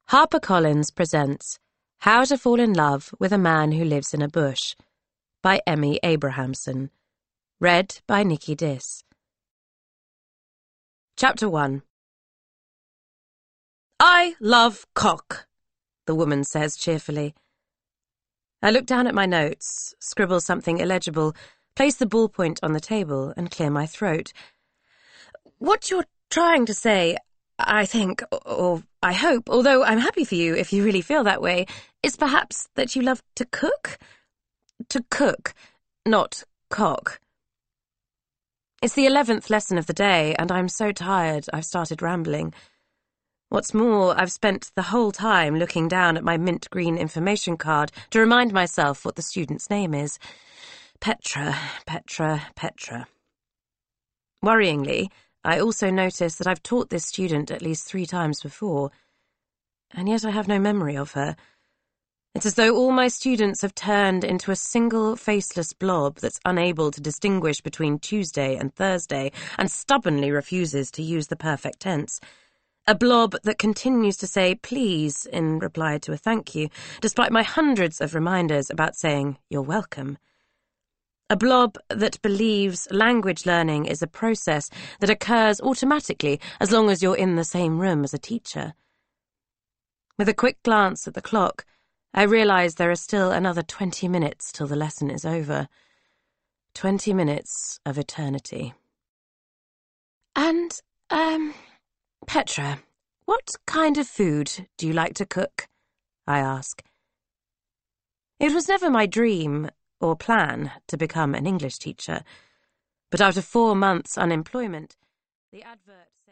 HarperCollins presents How to Fall in Love with a Man Who Lives in a Bush by Emmy Abrahamson. Read by Nikki Diss. Chapter 1. "I love cock," the woman says cheerfully. I look down at my notes, scribble something illegible, place the ballpoint on the table and clear my throat. "What you're trying to say, I think, or I hope, although I'm happy for you if you really feel that way, is perhaps that you love to cook? To cook, not cock." It's the 11th lesson of the day, and I'm so tired I've started rambling. What's more, I've spent the whole time looking down at my mint green information card to remind myself what the student's name is. Petra. Worryingly, I also notice that I've taught this student at least 3 times before, and yet I have no memory of her. It's as though all my students have turned into a single faceless blob that's unable to distinguish between Tuesday and Thursday and stubbornly refuses to use the perfect tense. A blob that continues to say please in reply to a thank you, despite my hundreds of reminders about saying you're welcome. A blob that believes language learning is a process that occurs automatically as long as you're in the same room as a teacher. With a quick glance at the clock, I realise there are still another 20 minutes till the lesson is over. 20 minutes of eternity. "And, Petra, what kind of food do you like to cook?" I ask. It was never my dream or plan to become an English teacher, but after 4 months' unemployment, the adverts